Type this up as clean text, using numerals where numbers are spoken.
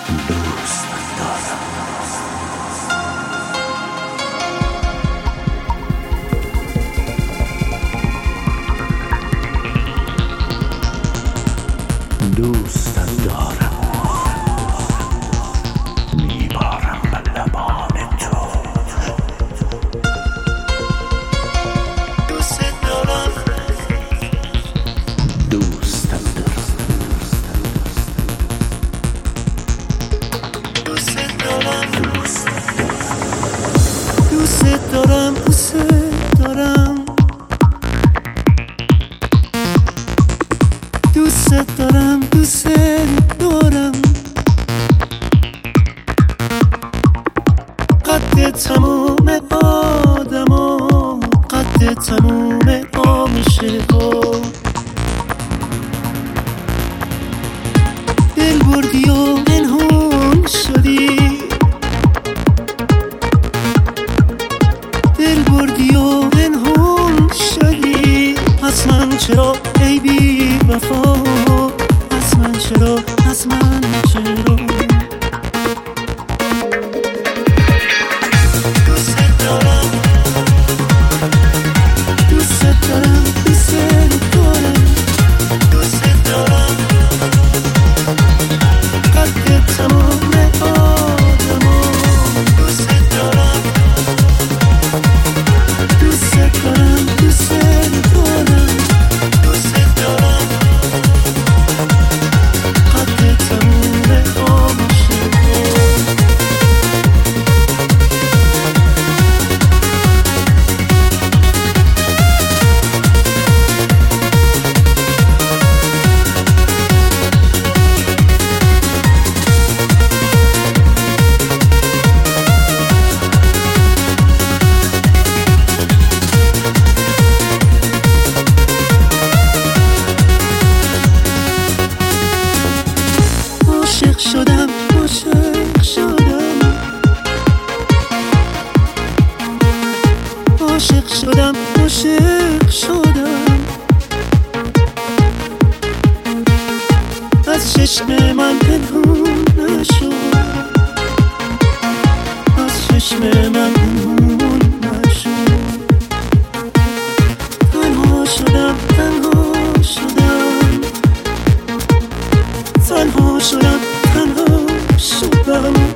دوستت دارم، میبارم به لبان تو. دوستت دارم، دوستت دارم، دوستت دارم، دوستت دارم، دوستت دارم، دوستت دارم، دوستت دارم. قد تموم آدما، قد تموم آمیشه ها. دل بردی و پنهون شدی، دل بردی و پنهون شدی. از من چرا ای بی وفا، از من چرا، از من چرا. دوست دارم، دوست دارم، دوست دارم، دوست دارم. قد تمام آدما، دوست دارم، دوست دارم، دوست دارم، دوست دارم. قد تموم آمیشه عاشق شدم، عاشق شدم، عاشق شدم، عاشق شدم. از چشم من پنهون نشد، از چشم من پنهون نشد. تنها شدم، تنها شدم، تنها شدم، تنها شدم.